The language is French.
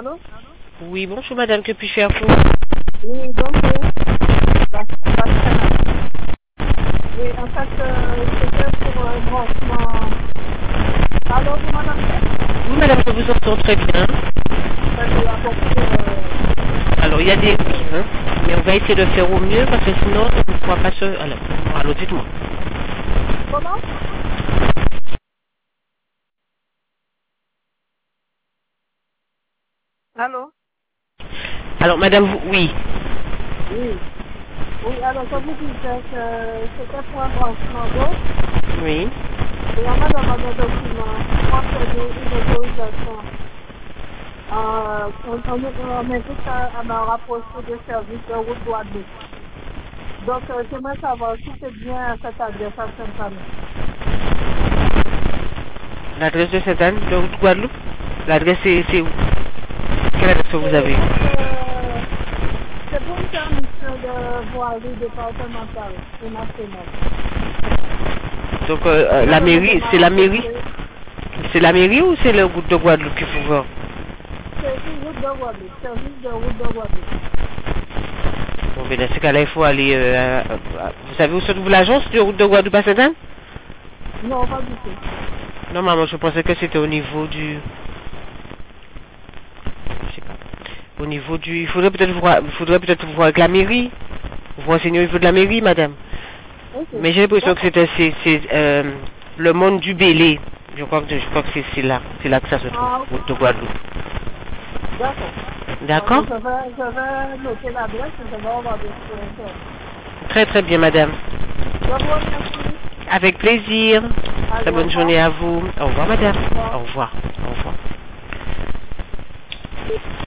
Allô? Oui, bonjour madame, que puis-je faire pour Oui, donc, oui, en fait, c'était pour un branchement. Allô, vous m'entendez? Oui madame, je vous entends très bien. Parce qu'il y a beaucoup de... Alors il y a des oui, hein, mais on va essayer de faire au mieux parce que sinon on ne pourra pas se... Alors dites-moi. Comment? Allô? Alors madame, oui. Oui. Oui, alors, je vous disais que c'était pour un branchement d'eau Oui. et on m'a demandé un document pour obtenir une autorisation. On m'invite à me rapprocher des services de route Guadeloupe. Donc, j'aimerais savoir si c'est bien à cette adresse à Saint-Anne. L'adresse de cette année de Guadeloupe. L'adresse c'est où? Quelle adresse que vous Et avez? donc, c'est pour une permission de voirie départementale et nationale. Donc On m'a la demandé de mairie, me c'est la mairie? rapprocher. C'est la mairie ou c'est le groupe de Guadeloupe qu'il faut voir? C'est une route de Guadeloupe, service de route de Guadeloupe. Bon, mais dans ce cas-là, il faut aller... vous savez où se trouve l'agence de route de Guadeloupe à Sainte-Anne? Non, pas du tout. Normalement, je pensais que c'était au niveau du... Je sais pas. Au niveau du... Il faudrait peut-être voir avec la mairie. Vous renseignez au niveau de la mairie, madame. Ok. Mais j'ai l'impression que D'accord. c'est le monde du Bélé. Je crois que c'est là. C'est là que ça se trouve, Ah, ok. route de Guadeloupe. D'accord. Donc, D'accord? je vais noter l'adresse et je vais regarder sur Internet. Très très bien, madame. Je vous remercie. Avec plaisir. Allez, Très au bonne revoir. journée à vous. Au revoir, madame. Au revoir. Au revoir. Au revoir.